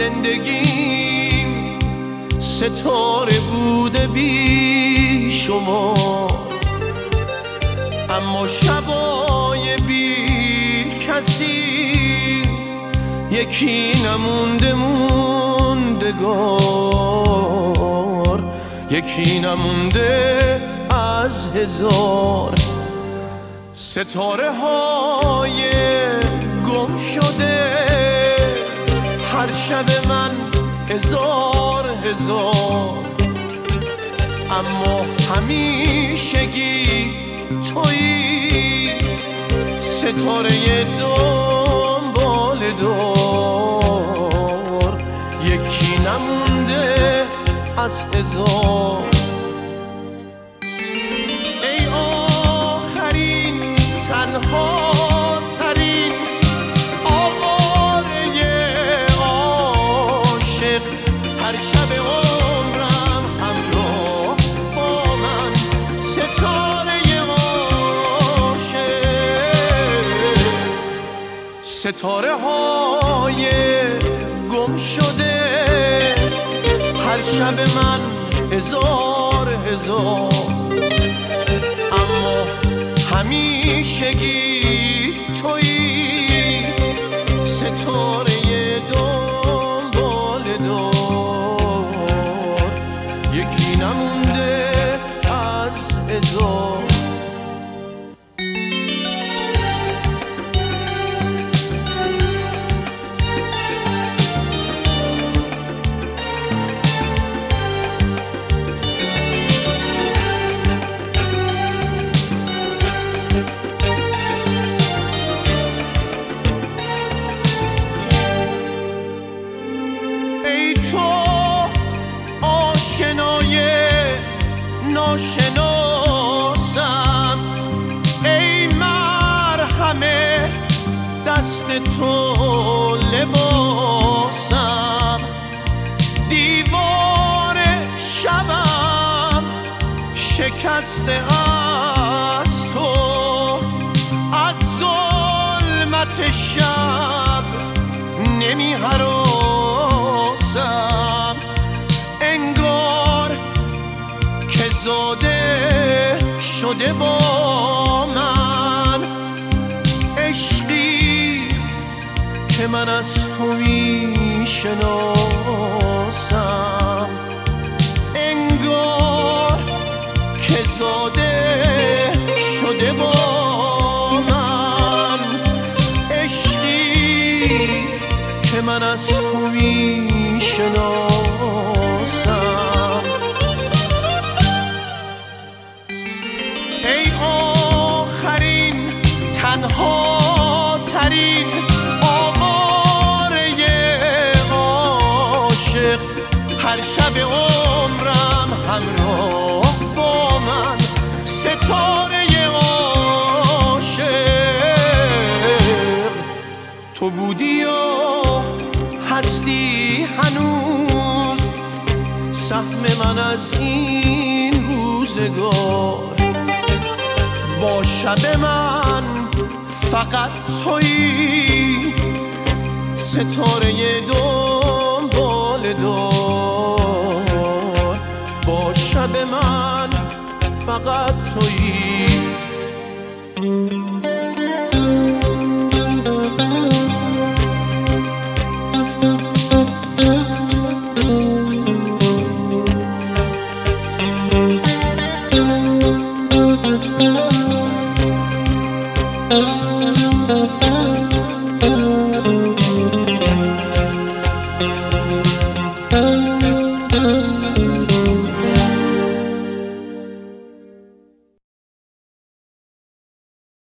زندگیم ستاره بوده بی شما، اما شبای بی کسی یکی نمونده موندگار، یکی نمونده از هزار. ستاره های گم شده هر شب من هزار هزار، اما همیشگی تویی ستاره دنبال دار، یکی نمونده از هزار. ای آخرین تنها ترین آواره عاشق، هر شب عمرم همراه با من ستاره عاشق. ستاره های گم شده هر شب من هزار هزار، اما همیشگی تویی ستاره دنبال دار، یکی نمونده از هزار. ناشناسم، ای مرهمه دست تو لباسم، دیوار شبم شکسته از تو، از ظلمت شب نمی هراسم، انگار که زاده شده با من عشقی که من از تو می شناسم، انگار که زاده شده با من عشقی که من از تو می شناسم. ای آخرین تنها ترین آواره عاشق، هر شب عمرم همراه با من ستاره عاشق. تو بودی و هستی هنوز سهم من از این روزگار، با شب من فقط تویی ستاره دنبال دار، با شب من فقط تویی.